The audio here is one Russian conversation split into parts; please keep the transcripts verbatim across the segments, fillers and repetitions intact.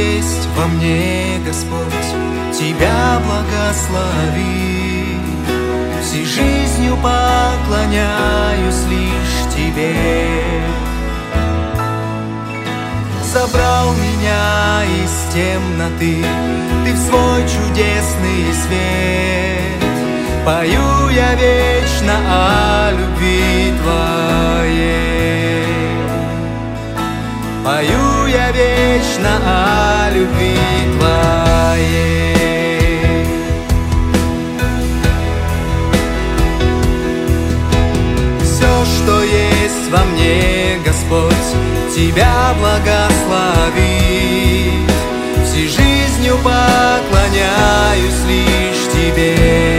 есть во мне, Господь, Тебя благослови. Всей жизнью поклоняюсь лишь Тебе. Забрал меня из темноты Ты в свой чудесный свет. Пою я вечно о любви Твоей. Пою я вечно о любви Твоей. Все, что есть во мне, Господь, Тебя благословит. Всей жизнью поклоняюсь лишь Тебе.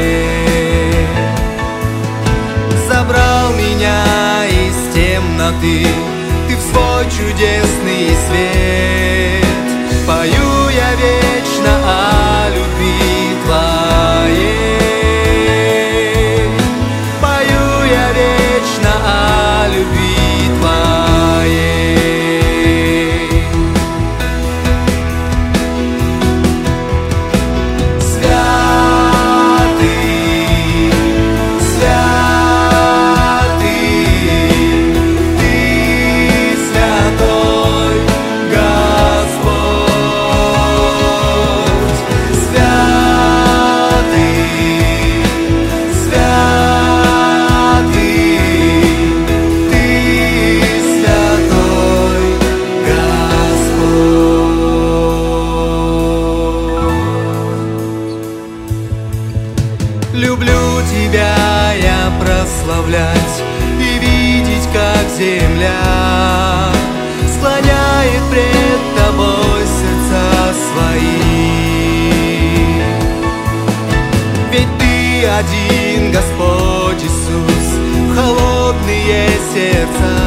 Забрал меня из темноты Ты в свой чудесный свет. Пою я вечно о любви Твоей. Пою я вечно о любви Твоей. Люблю Тебя я прославлять и видеть, как земля склоняет пред Тобой сердца свои. Ведь Ты один, Господь Иисус, в холодные сердца